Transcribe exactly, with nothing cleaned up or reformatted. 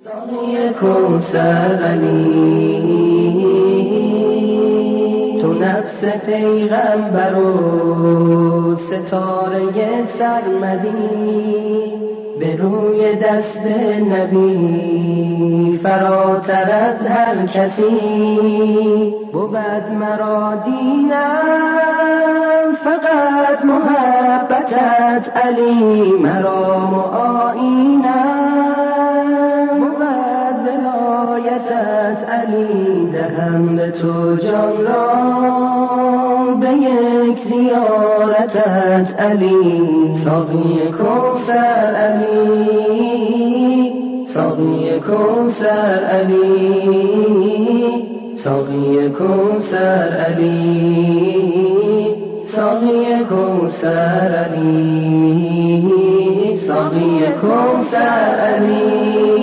ساقی کوثر علی، تو نفس پیغمبر و ستاره سرمدی، به روی دست نبی فراتر از هر کسی. بود مرا دینم فقط محبتت علی، مرام و آیینم بود ولایتت علی. دهم به تو جان را به یک زیارتت علی. ساقی کوثر علی، ساقی کوثر علی، ساقی کوثر علی، ساقی کوثر علی، ساقی کوثر علی.